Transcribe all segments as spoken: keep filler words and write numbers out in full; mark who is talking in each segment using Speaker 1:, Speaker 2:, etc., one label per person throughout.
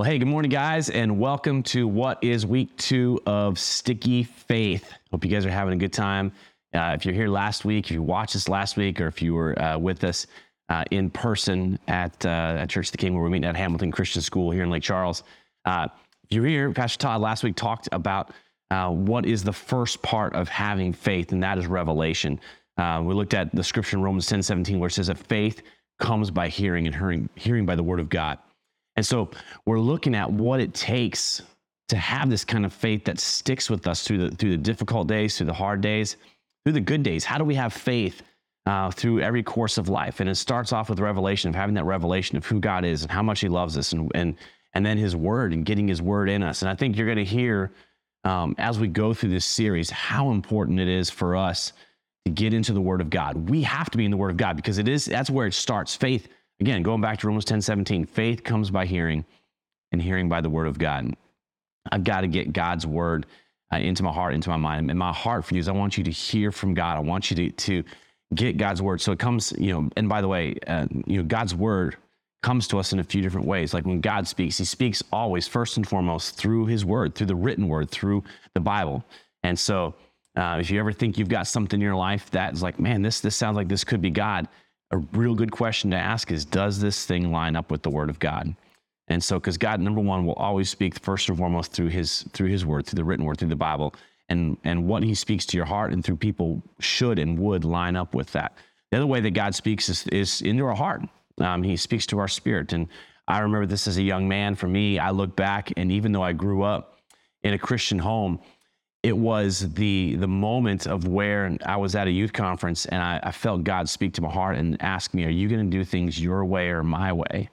Speaker 1: Well, hey, good morning, guys, and welcome to what is week two of Sticky Faith. Hope you guys are having a good time. Uh, if you're here last week, if you watched us last week, or if you were uh, with us uh, in person at, uh, at Church of the King, where we're meeting at Hamilton Christian School here in Lake Charles. Uh, if you're here, Pastor Todd last week talked about uh, what is the first part of having faith, and that is revelation. Uh, we looked at the scripture in Romans ten seventeen, where it says that faith comes by hearing, and hearing, hearing by the word of God. And so we're looking at what it takes to have this kind of faith that sticks with us through the through the difficult days, through the hard days, through the good days. How do we have faith uh, through every course of life? And it starts off with revelation, of having that revelation of who God is and how much he loves us, and and and then his word and getting his word in us. And I think you're going to hear um, as we go through this series how important it is for us to get into the word of God. We have to be in the word of God because it is that's where it starts. Faith, again, going back to Romans ten seventeen, faith comes by hearing, and hearing by the word of God. I've got to get God's word uh, into my heart, into my mind. And my heart for you is I want you to hear from God. I want you to, to get God's word. So it comes, you know, and by the way, uh, you know, God's word comes to us in a few different ways. Like when God speaks, he speaks always first and foremost through his word, through the written word, through the Bible. And so uh, if you ever think you've got something in your life that's like, man, this, this sounds like this could be God, a real good question to ask is, does this thing line up with the word of God? And so, because God, number one, will always speak first and foremost through his through his word, through the written word, through the Bible, and and what he speaks to your heart and through people should and would line up with that. The other way that God speaks is, is into our heart. Um, he speaks to our spirit. And I remember this as a young man. For me, I look back, and even though I grew up in a Christian home, it was the the moment of where I was at a youth conference, and I, I felt God speak to my heart and ask me, are you going to do things your way or my way?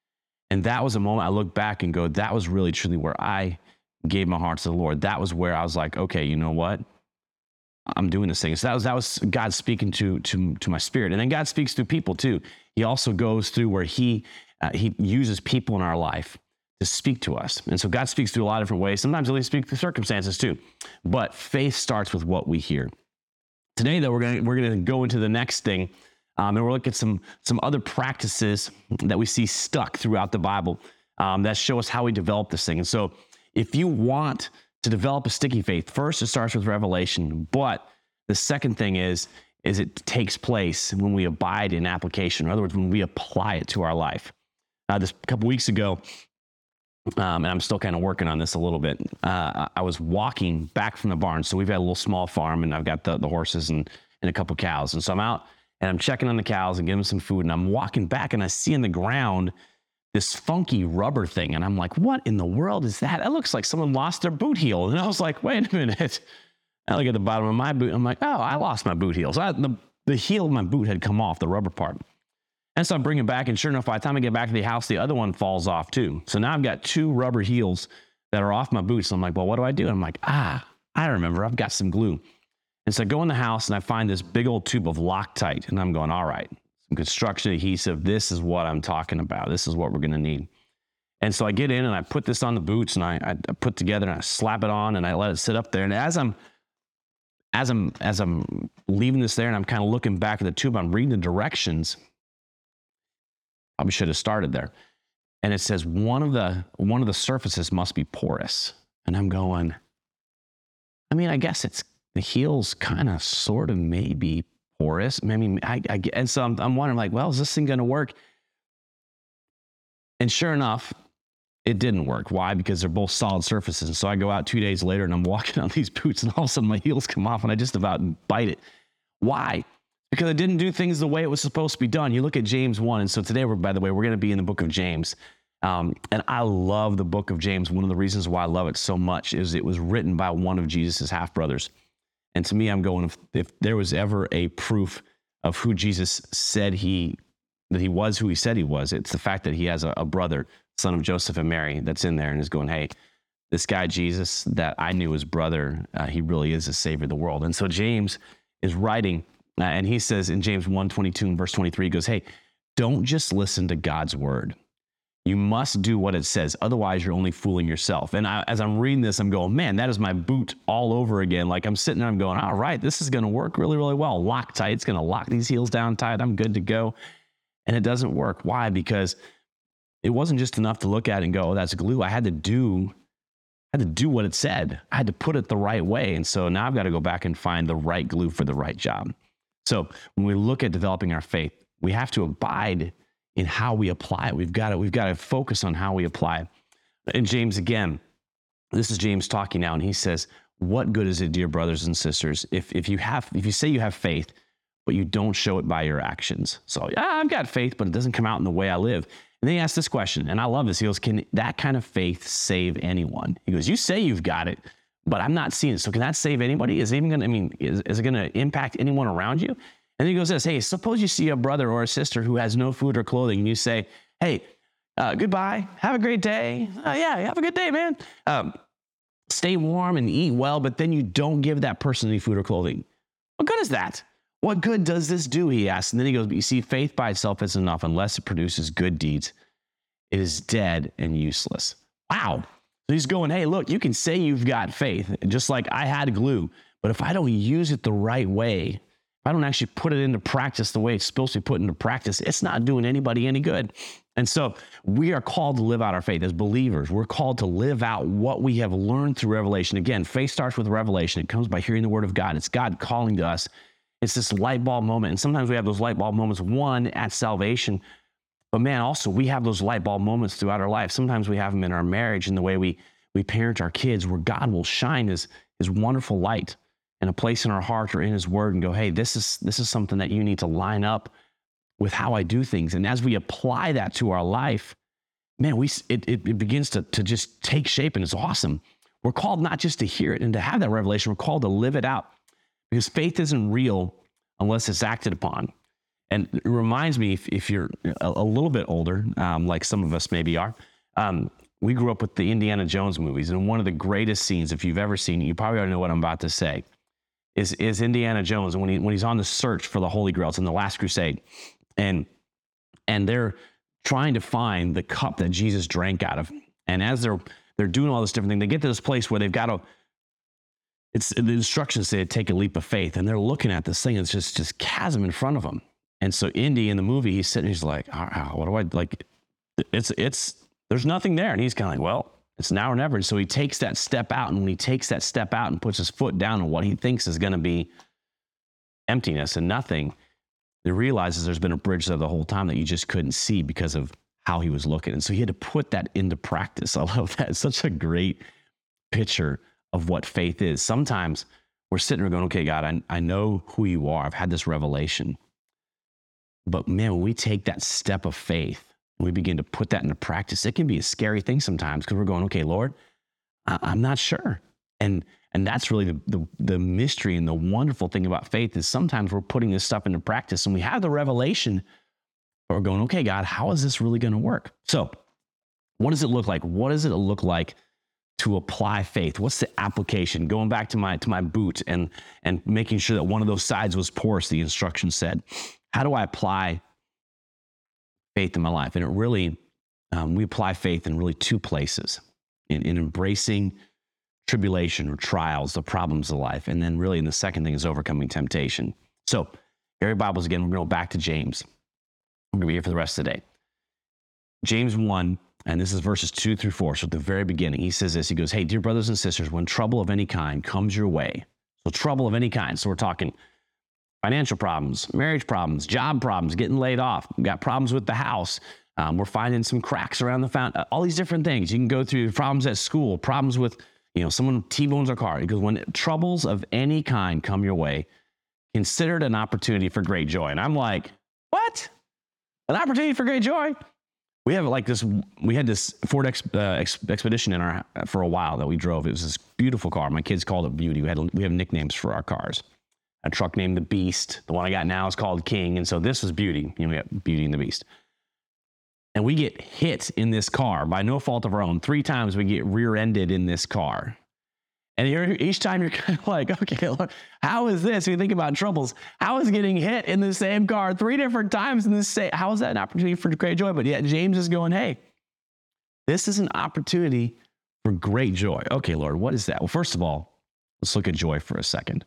Speaker 1: And that was a moment I look back and go, that was really truly where I gave my heart to the Lord. That was where I was like, okay, you know what? I'm doing this thing. So that was that was God speaking to to to my spirit. And then God speaks through people too. He also goes through where he uh, he uses people in our life to speak to us. And so God speaks through a lot of different ways. Sometimes he'll speak through circumstances too. But faith starts with what we hear. Today, though, we're going we're going to go into the next thing, um, and we'll look at some some other practices that we see stuck throughout the Bible um, that show us how we develop this thing. And so if you want to develop a sticky faith, first it starts with revelation. But the second thing is, is it takes place when we abide in application. In other words, when we apply it to our life. Uh, this a couple weeks ago, Um, and I'm still kind of working on this a little bit. Uh, I was walking back from the barn. So we've got a little small farm, and I've got the, the horses and, and a couple cows. And so I'm out and I'm checking on the cows and giving them some food. And I'm walking back, and I see in the ground this funky rubber thing. And I'm like, what in the world is that? That looks like someone lost their boot heel. And I was like, wait a minute. I look at the bottom of my boot. I'm like, oh, I lost my boot heel. So I, the, the heel of my boot had come off, the rubber part. And so I bring it back, and sure enough, by the time I get back to the house, the other one falls off too. So now I've got two rubber heels that are off my boots. So I'm like, well, what do I do? And I'm like, ah, I remember. I've got some glue. And so I go in the house, and I find this big old tube of Loctite. And I'm going, all right, some construction adhesive. This is what I'm talking about. This is what we're going to need. And so I get in, and I put this on the boots, and I, I put together, and I slap it on, and I let it sit up there. And as I'm as I'm as I'm leaving this there, and I'm kind of looking back at the tube, I'm reading the directions. Probably should have started there. And it says one of the one of the surfaces must be porous. And I'm going, I mean, I guess it's the heels kind of sort of maybe porous. Maybe I, I and so I'm, I'm wondering, like, well, is this thing going to work? And sure enough, it didn't work. Why? Because they're both solid surfaces. And so I go out two days later, and I'm walking on these boots, and all of a sudden my heels come off, and I just about bite it. Why? Because it didn't do things the way it was supposed to be done. You look at James one, and so today, we're, by the way, we're going to be in the book of James. Um, and I love the book of James. One of the reasons why I love it so much is it was written by one of Jesus' half-brothers. And to me, I'm going, if, if there was ever a proof of who Jesus said he, that he was who he said he was, it's the fact that he has a, a brother, son of Joseph and Mary, that's in there and is going, hey, this guy Jesus that I knew as brother, uh, he really is the Savior of the world. And so James is writing, Uh, and he says in James one twenty-two and verse twenty-three, he goes, hey, don't just listen to God's word. You must do what it says. Otherwise, you're only fooling yourself. And I, as I'm reading this, I'm going, man, that is my boot all over again. Like I'm sitting there, I'm going, all right, this is going to work really, really well. Loctite, it's going to lock these heels down tight. I'm good to go. And it doesn't work. Why? Because it wasn't just enough to look at it and go, oh, that's glue. I had to do, I had to do what it said. I had to put it the right way. And so now I've got to go back and find the right glue for the right job. So when we look at developing our faith, we have to abide in how we apply it. We've got to, we've got to focus on how we apply it. And James, again, this is James talking now, and he says, what good is it, dear brothers and sisters, if if you have, if you say you have faith, but you don't show it by your actions? So, yeah, I've got faith, but it doesn't come out in the way I live. And then he asks this question, and I love this. He goes, can that kind of faith save anyone? He goes, you say you've got it, but I'm not seeing it. So can that save anybody? Is it even going to, I mean, is, is it going to impact anyone around you? And then he goes this, hey, suppose you see a brother or a sister who has no food or clothing, and you say, hey, uh, goodbye, have a great day. Uh, yeah, have a good day, man. Um, stay warm and eat well, but then you don't give that person any food or clothing. What good is that? What good does this do? He asks. And then he goes, but you see, faith by itself isn't enough unless it produces good deeds. It is dead and useless. Wow. So he's going, hey, look, you can say you've got faith, just like I had glue, but if I don't use it the right way, if I don't actually put it into practice the way it's supposed to be put into practice, it's not doing anybody any good. And so we are called to live out our faith as believers. We're called to live out what we have learned through revelation. Again, faith starts with revelation. It comes by hearing the word of God. It's God calling to us. It's this light bulb moment. And sometimes we have those light bulb moments, one at salvation, but man, also we have those light bulb moments throughout our life. Sometimes we have them in our marriage and the way we, we parent our kids, where God will shine his, his wonderful light in a place in our heart or in his word and go, hey, this is, this is something that you need to line up with how I do things. And as we apply that to our life, man, we it, it, it begins to, to just take shape, and it's awesome. We're called not just to hear it and to have that revelation, we're called to live it out, because faith isn't real unless it's acted upon. And it reminds me, if, if you're a, a little bit older, um, like some of us maybe are, um, we grew up with the Indiana Jones movies, and one of the greatest scenes, if you've ever seen it, you probably already know what I'm about to say, is, is Indiana Jones when he when he's on the search for the Holy Grail. It's in the Last Crusade. And and they're trying to find the cup that Jesus drank out of. And as they're they're doing all this different thing, they get to this place where they've got to, it's the instructions say take a leap of faith. And they're looking at this thing, and it's just just chasm in front of them. And so Indy in the movie, he's sitting, he's like, oh, what do I, like, it's, it's, there's nothing there. And he's kind of like, well, it's now or never. And so he takes that step out, and when he takes that step out and puts his foot down on what he thinks is going to be emptiness and nothing, he realizes there's been a bridge there the whole time that you just couldn't see because of how he was looking. And so he had to put that into practice. I love that. It's such a great picture of what faith is. Sometimes we're sitting there going, okay, God, I, I know who you are. I've had this revelation. But man, when we take that step of faith and we begin to put that into practice, it can be a scary thing sometimes, because we're going, okay, Lord, I, I'm not sure. And And that's really the, the the mystery and the wonderful thing about faith, is sometimes we're putting this stuff into practice and we have the revelation, but we're going, okay, God, how is this really going to work? So what does it look like? What does it look like to apply faith? What's the application? Going back to my to my boot and and making sure that one of those sides was porous, the instructions said. How do I apply faith in my life? And it really, um, we apply faith in really two places, in, in embracing tribulation or trials, the problems of life. And then really, in the second thing is overcoming temptation. So, Gary Bibles again, we're going to go back to James. We're going to be here for the rest of the day. James one, and this is verses two through four. So at the very beginning, he says this, he goes, hey, dear brothers and sisters, when trouble of any kind comes your way, so trouble of any kind. So we're talking financial problems, marriage problems, job problems, getting laid off. We've got problems with the house. Um, we're finding some cracks around the fountain, all these different things. You can go through problems at school, problems with, you know, someone T-bones our car. Because when troubles of any kind come your way, consider it an opportunity for great joy. And I'm like, what? An opportunity for great joy? We have like this, we had this Ford Ex, uh, Ex, Expedition in our, for a while that we drove. It was this beautiful car. My kids called it Beauty. We had, we have nicknames for our cars. A truck named the Beast. The one I got now is called King. And so this was Beauty. You know, we got Beauty and the Beast. And we get hit in this car by no fault of our own. Three times we get rear-ended in this car. And you're, each time you're kind of like, okay, look, how is this? When you think about troubles, how is getting hit in the same car three different times in the same, how is that an opportunity for great joy? But yet James is going, hey, this is an opportunity for great joy. Okay, Lord, what is that? Well, first of all, let's look at joy for a second.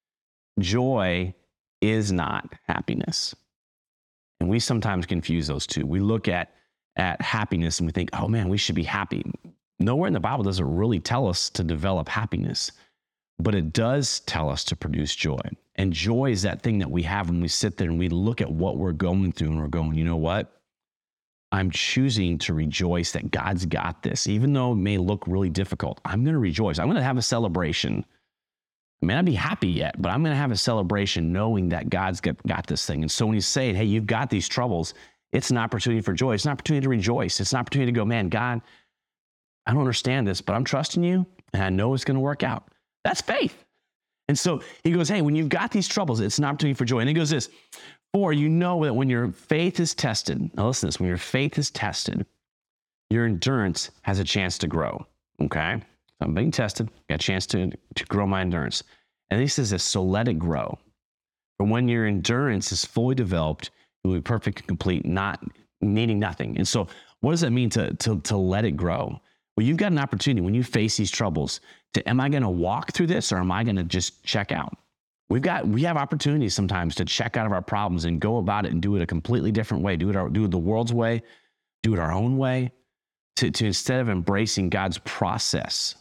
Speaker 1: Joy is not happiness. And we sometimes confuse those two. We look at at happiness and we think, oh man, we should be happy. Nowhere in the Bible does it really tell us to develop happiness, but it does tell us to produce joy. And joy is that thing that we have when we sit there and we look at what we're going through and we're going, you know what? I'm choosing to rejoice that God's got this. Even though it may look really difficult, I'm going to rejoice. I'm going to have a celebration. I may not be happy yet, but I'm going to have a celebration knowing that God's got, got this thing. And so when he's saying, hey, you've got these troubles, it's an opportunity for joy. It's an opportunity to rejoice. It's an opportunity to go, man, God, I don't understand this, but I'm trusting you and I know it's going to work out. That's faith. And so he goes, hey, when you've got these troubles, it's an opportunity for joy. And he goes this, for you know that when your faith is tested, now listen to this, when your faith is tested, your endurance has a chance to grow, okay? So I'm being tested, got a chance to, to grow my endurance. And he says this, so let it grow. For when your endurance is fully developed, you'll be perfect and complete, not needing nothing. And so what does that mean to, to, to let it grow? Well, you've got an opportunity when you face these troubles to, am I going to walk through this or am I going to just check out? We've got, we have opportunities sometimes to check out of our problems and go about it and do it a completely different way, do it, our, do it the world's way, do it our own way, to, to instead of embracing God's process,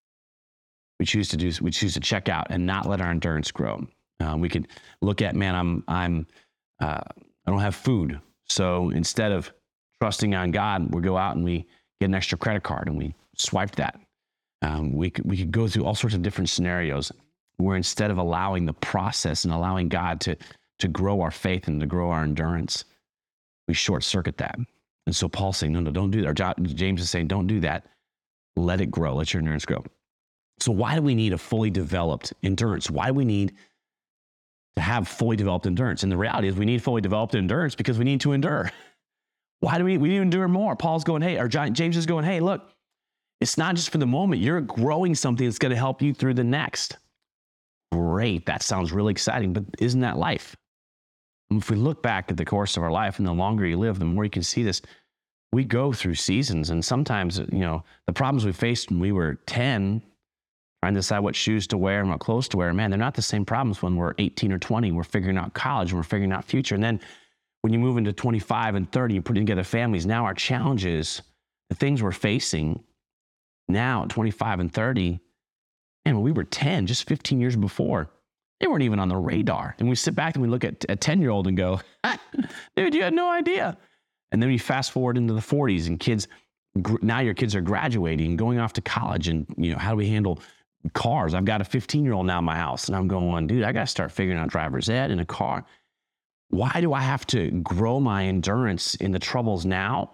Speaker 1: we choose to do, we choose to check out and not let our endurance grow. Uh, we could look at, man, I'm, I'm, uh, I don't have food. So instead of trusting on God, we go out and we get an extra credit card and we swipe that. Um, we could, we could go through all sorts of different scenarios where instead of allowing the process and allowing God to, to grow our faith and to grow our endurance, we short circuit that. And so Paul's saying, no, no, don't do that. Or James is saying, don't do that. Let it grow. Let your endurance grow. So why do we need a fully developed endurance? Why do we need to have fully developed endurance? And the reality is we need fully developed endurance because we need to endure. Why do we, we need to endure more? Paul's going, hey, or James is going, hey, look, it's not just for the moment. You're growing something that's going to help you through the next. Great. That sounds really exciting, but isn't that life? And if we look back at the course of our life and the longer you live, the more you can see this, we go through seasons. And sometimes, you know, the problems we faced when we were ten, trying to decide what shoes to wear and what clothes to wear, man, they're not the same problems when we're eighteen or twenty. We're figuring out college and we're figuring out future. And then when you move into twenty-five and thirty, you're putting together families. Now our challenges, the things we're facing now at twenty-five and thirty, and when we were ten, just fifteen years before, they weren't even on the radar. And we sit back and we look at a ten-year-old and go, dude, you had no idea. And then we fast forward into the forties and kids, now your kids are graduating, going off to college. And, you know, how do we handle cars? I've got a fifteen-year-old now in my house and I'm going, dude, I got to start figuring out driver's ed in a car. Why do I have to grow my endurance in the troubles now?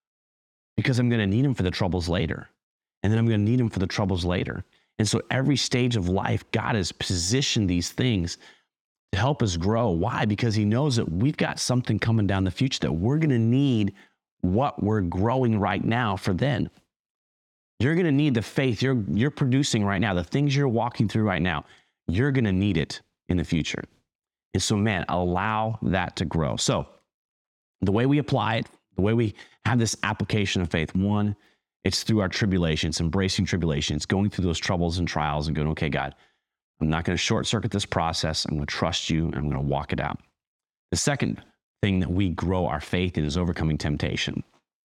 Speaker 1: Because I'm going to need them for the troubles later. And then I'm going to need them for the troubles later. And so every stage of life, God has positioned these things to help us grow. Why? Because he knows that we've got something coming down the future that we're going to need what we're growing right now for then. You're going to need the faith you're, you're producing right now, the things you're walking through right now. You're going to need it in the future. And so, man, allow that to grow. So the way we apply it, the way we have this application of faith, one, it's through our tribulations, embracing tribulations, going through those troubles and trials and going, okay, God, I'm not going to short circuit this process. I'm going to trust you and I'm going to walk it out. The second thing that we grow our faith in is overcoming temptation.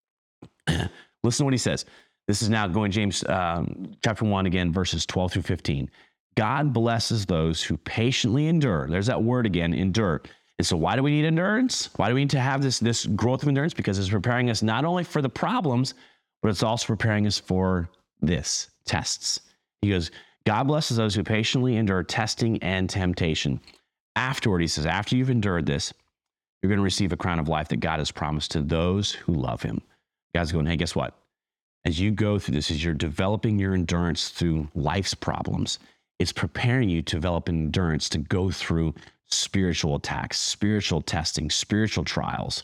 Speaker 1: Listen to what he says. This is now going James um, chapter one again, verses twelve through fifteen. God blesses those who patiently endure. There's that word again, endure. And so why do we need endurance? Why do we need to have this, this growth of endurance? Because it's preparing us not only for the problems, but it's also preparing us for this, tests. He goes, God blesses those who patiently endure testing and temptation. Afterward, he says, after you've endured this, you're going to receive a crown of life that God has promised to those who love him. God's going, hey, guess what? As you go through this, as you're developing your endurance through life's problems, it's preparing you to develop endurance to go through spiritual attacks, spiritual testing, spiritual trials.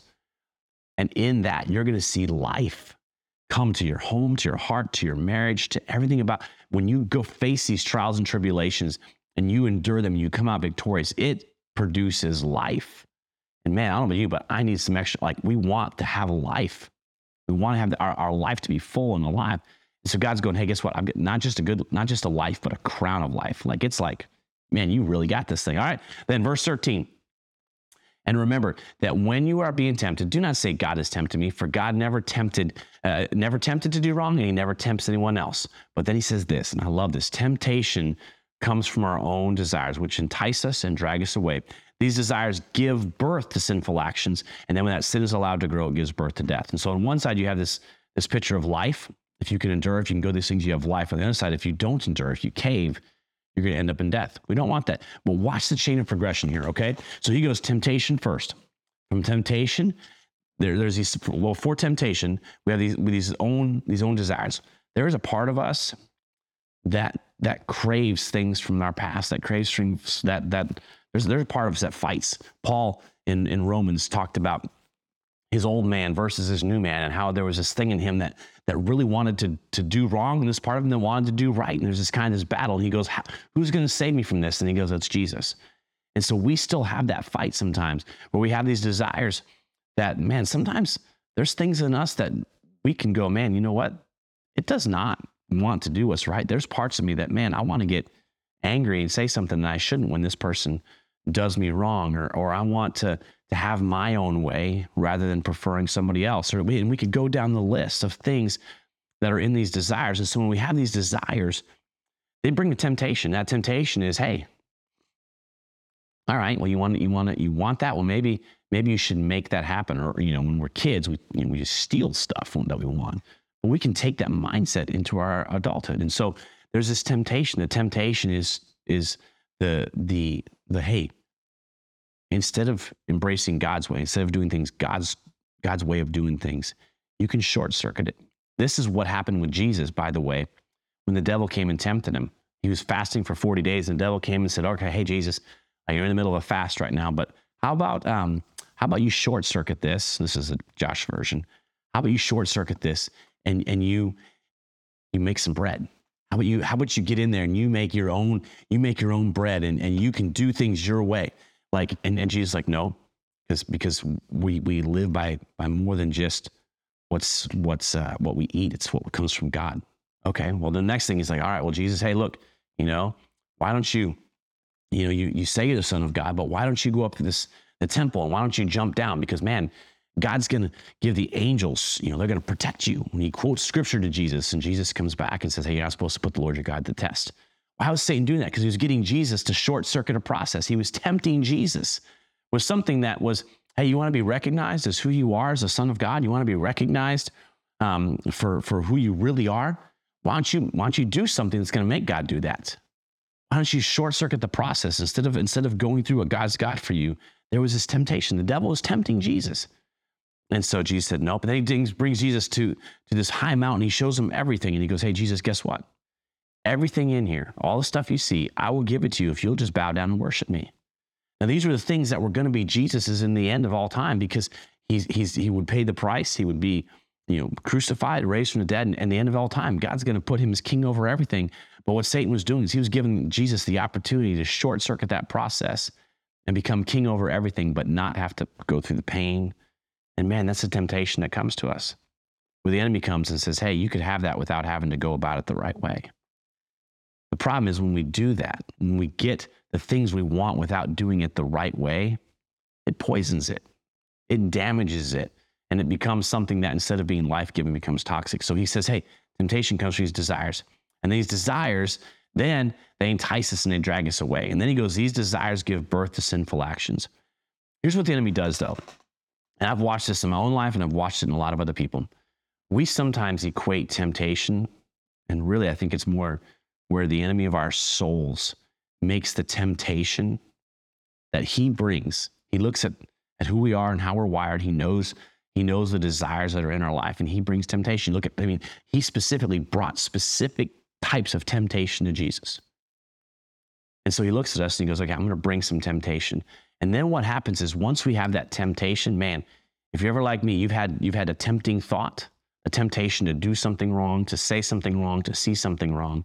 Speaker 1: And in that, you're going to see life come to your home, to your heart, to your marriage, to everything about when you go face these trials and tribulations and you endure them, you come out victorious, it produces life. And man, I don't know about you, but I need some extra, like we want to have a life. We want to have the, our, our life to be full and alive. And so God's going, hey, guess what? I've got not just a good, not just a life, but a crown of life. Like it's like, man, you really got this thing. All right. Then verse thirteen. And remember that when you are being tempted, do not say God has tempted me, for God never tempted, uh, never tempted to do wrong, and he never tempts anyone else. But then he says this, and I love this: temptation comes from our own desires, which entice us and drag us away. These desires give birth to sinful actions, and then when that sin is allowed to grow, it gives birth to death. And so on one side, you have this, this picture of life. If you can endure, if you can go through these things, you have life. On the other side, if you don't endure, if you cave, you're going to end up in death. We don't want that. But watch the chain of progression here, okay? So he goes temptation first. From temptation, there, there's these, well, for temptation, we have these, these own these own desires. There is a part of us that that craves things from our past, that craves things, that, that there's, there's a part of us that fights. Paul in, in Romans talked about his old man versus his new man, and how there was this thing in him that that really wanted to to do wrong, and this part of him that wanted to do right. And there's this kind of this battle. And he goes, who's going to save me from this? And he goes, it's Jesus. And so we still have that fight sometimes, where we have these desires that, man, sometimes there's things in us that we can go, man, you know what? It does not want to do what's right. There's parts of me that, man, I want to get angry and say something that I shouldn't when this person does me wrong, or or I want to to have my own way rather than preferring somebody else. Or we, and we could go down the list of things that are in these desires. And so when we have these desires, they bring the temptation. That temptation is, hey, all right, well, you want you want you want that. Well, maybe maybe you should make that happen. Or, you know, when we're kids, we you know, we just steal stuff that we want. But we can take that mindset into our adulthood. And so there's this temptation. The temptation is is the the the hey, instead of embracing God's way, instead of doing things God's God's way of doing things, you can short circuit it. This is what happened with Jesus, by the way, when the devil came and tempted him. He was fasting for forty days, and the devil came and said, okay, hey, Jesus, you're in the middle of a fast right now, but how about um, how about you short circuit this? This is a Josh version. How about you short circuit this and and you you make some bread? How about you how about you get in there and you make your own you make your own bread, and, and you can do things your way. Like, and, and Jesus is like, no, because because we we live by by more than just what's what's uh, what we eat. It's what comes from God. Okay, well, the next thing is like, all right, well, Jesus, hey, look, you know, why don't you, you know, you you say you're the Son of God, but why don't you go up to this the temple, and why don't you jump down? Because, man, God's going to give the angels, you know, they're going to protect you. When he quotes scripture to Jesus, and Jesus comes back and says, hey, you're not supposed to put the Lord your God to the test. Why was Satan doing that? Because he was getting Jesus to short circuit a process. He was tempting Jesus with something that was, hey, you want to be recognized as who you are as a son of God? You want to be recognized um, for, for who you really are? Why don't you, why don't you do something that's going to make God do that? Why don't you short circuit the process? Instead of, instead of going through what God's got for you, there was this temptation. The devil was tempting Jesus. And so Jesus said, nope. And then he brings Jesus to, to this high mountain. He shows him everything. And he goes, hey, Jesus, guess what? Everything in here, all the stuff you see, I will give it to you if you'll just bow down and worship me. Now, these were the things that were going to be Jesus's in the end of all time, because he's, he's, he would pay the price. He would be, you know, crucified, raised from the dead, and, and the end of all time, God's going to put him as king over everything. But what Satan was doing is he was giving Jesus the opportunity to short circuit that process and become king over everything, but not have to go through the pain. And man, that's a temptation that comes to us, where the enemy comes and says, hey, you could have that without having to go about it the right way. The problem is when we do that, when we get the things we want without doing it the right way, it poisons it. It damages it. And it becomes something that, instead of being life-giving, becomes toxic. So he says, hey, temptation comes from these desires. And these desires, then they entice us and they drag us away. And then he goes, these desires give birth to sinful actions. Here's what the enemy does, though. And I've watched this in my own life, and I've watched it in a lot of other people. We sometimes equate temptation, and really I think it's more where the enemy of our souls makes the temptation that he brings. He looks at, at who we are and how we're wired. He knows He knows the desires that are in our life, and he brings temptation. Look at, I mean, he specifically brought specific types of temptation to Jesus. And so he looks at us and he goes, okay, I'm going to bring some temptation. And then what happens is, once we have that temptation, man, if you're ever like me, you've had, you've had a tempting thought, a temptation to do something wrong, to say something wrong, to see something wrong.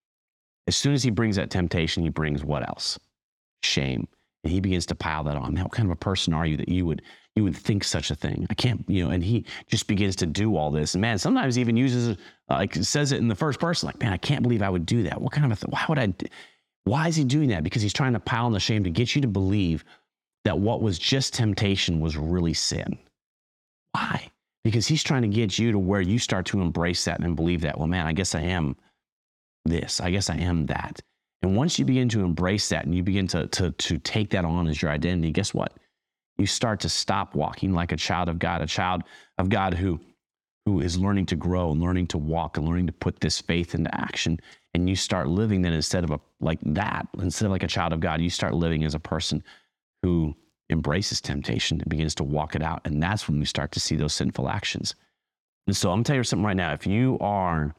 Speaker 1: As soon as he brings that temptation, he brings what else? Shame. And he begins to pile that on. Man, what kind of a person are you that you would you would think such a thing? I can't, you know, and he just begins to do all this. And man, sometimes he even uses, uh, like says it in the first person, like, man, I can't believe I would do that. What kind of a thing? Why would I, do? Why is he doing that? Because he's trying to pile on the shame to get you to believe that what was just temptation was really sin. Why? Because he's trying to get you to where you start to embrace that and believe that, well, man, I guess I am this. I guess I am that. And once you begin to embrace that and you begin to, to, to take that on as your identity, guess what? You start to stop walking like a child of God, a child of God who, who is learning to grow and learning to walk and learning to put this faith into action. And you start living then instead of a, like that, instead of like a child of God, you start living as a person who embraces temptation and begins to walk it out. And that's when we start to see those sinful actions. And so I'm gonna tell you something right now. If you are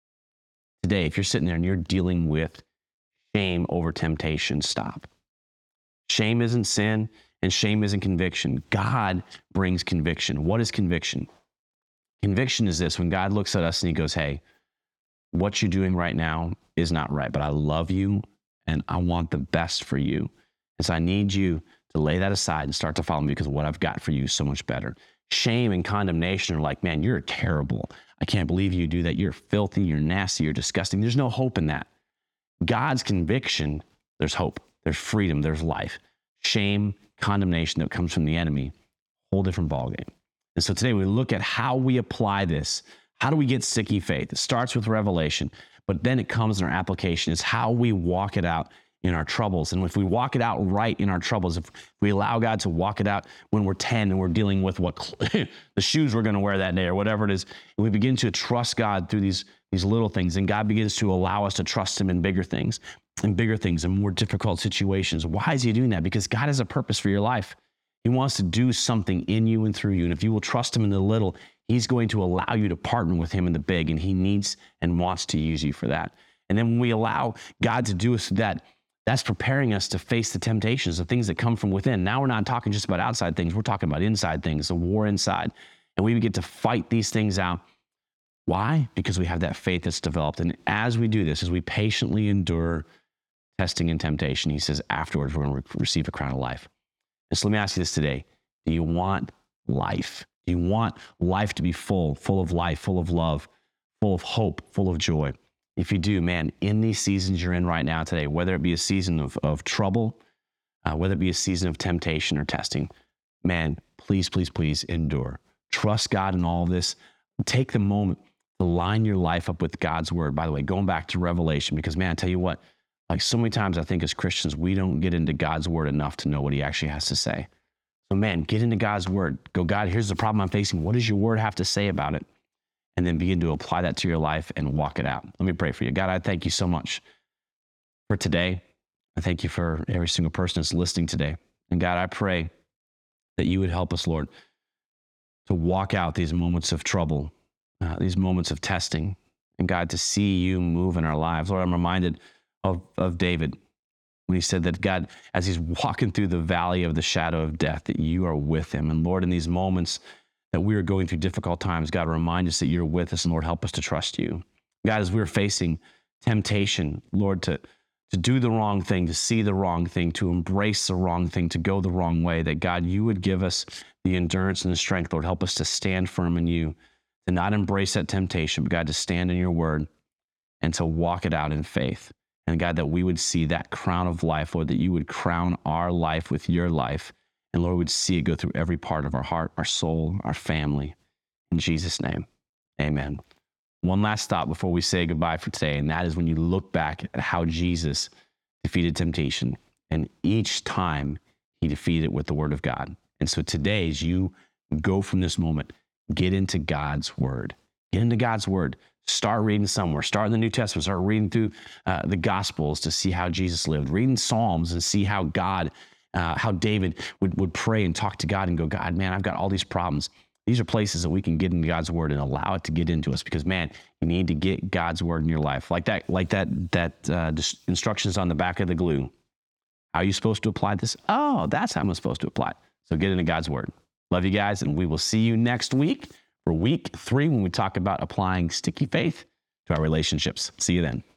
Speaker 1: today, if you're sitting there and you're dealing with shame over temptation, stop. Shame isn't sin and shame isn't conviction. God brings conviction. What is conviction? Conviction is this: when God looks at us and he goes, hey, what you're doing right now is not right, but I love you and I want the best for you. And so I need you to lay that aside and start to follow me because what I've got for you is so much better. Shame and condemnation are like, man, you're terrible. I can't believe you do that. You're filthy, you're nasty, you're disgusting. There's no hope in that. God's conviction, there's hope, there's freedom, there's life. Shame, condemnation that comes from the enemy, whole different ballgame. And so today we look at how we apply this. How do we get sticky faith? It starts with revelation, but then it comes in our application. It's how we walk it out in our troubles. And if we walk it out right in our troubles, if we allow God to walk it out when we're ten and we're dealing with what the shoes we're going to wear that day or whatever it is, and we begin to trust God through these, these little things, and God begins to allow us to trust him in bigger things and bigger things and more difficult situations. Why is he doing that? Because God has a purpose for your life. He wants to do something in you and through you. And if you will trust him in the little, he's going to allow you to partner with him in the big, and he needs and wants to use you for that. And then when we allow God to do us that, that's preparing us to face the temptations, the things that come from within. Now we're not talking just about outside things. We're talking about inside things, the war inside. And we get to fight these things out. Why? Because we have that faith that's developed. And as we do this, as we patiently endure testing and temptation, he says afterwards we're going to re- receive a crown of life. And so let me ask you this today. Do you want life? Do you want life to be full, full of life, full of love, full of hope, full of joy? If you do, man, in these seasons you're in right now today, whether it be a season of, of trouble, uh, whether it be a season of temptation or testing, man, please, please, please endure. Trust God in all of this. Take the moment to line your life up with God's word. By the way, going back to Revelation, because, man, I tell you what, like so many times I think as Christians, we don't get into God's word enough to know what he actually has to say. So, man, get into God's word. Go, God, here's the problem I'm facing. What does your word have to say about it? And then begin to apply that to your life and walk it out. Let me pray for you. God, I thank you so much for today. I thank you for every single person that's listening today. And God, I pray that you would help us, Lord, to walk out these moments of trouble, uh, these moments of testing, and God, to see you move in our lives. Lord, I'm reminded of, of David when he said that, God, as he's walking through the valley of the shadow of death, that you are with him. And Lord, in these moments that we are going through difficult times, God, remind us that you're with us, and Lord, help us to trust you. God, as we're facing temptation, Lord, to, to do the wrong thing, to see the wrong thing, to embrace the wrong thing, to go the wrong way, that God, you would give us the endurance and the strength, Lord, help us to stand firm in you, to not embrace that temptation, but God, to stand in your word and to walk it out in faith. And God, that we would see that crown of life, Lord, that you would crown our life with your life. And Lord, we'd see it go through every part of our heart, our soul, our family. In Jesus' name, amen. One last thought before we say goodbye for today, and that is when you look back at how Jesus defeated temptation, and each time he defeated it with the word of God. And so today, as you go from this moment, get into God's word. Get into God's word. Start reading somewhere. Start in the New Testament. Start reading through uh, the Gospels to see how Jesus lived. Reading Psalms and see how God Uh, how David would, would pray and talk to God and go, God, man, I've got all these problems. These are places that we can get into God's word and allow it to get into us, because, man, you need to get God's word in your life. Like that, like that, that uh, instructions on the back of the glue. How are you supposed to apply this? Oh, that's how I'm supposed to apply it. So get into God's word. Love you guys, and we will see you next week for week three when we talk about applying sticky faith to our relationships. See you then.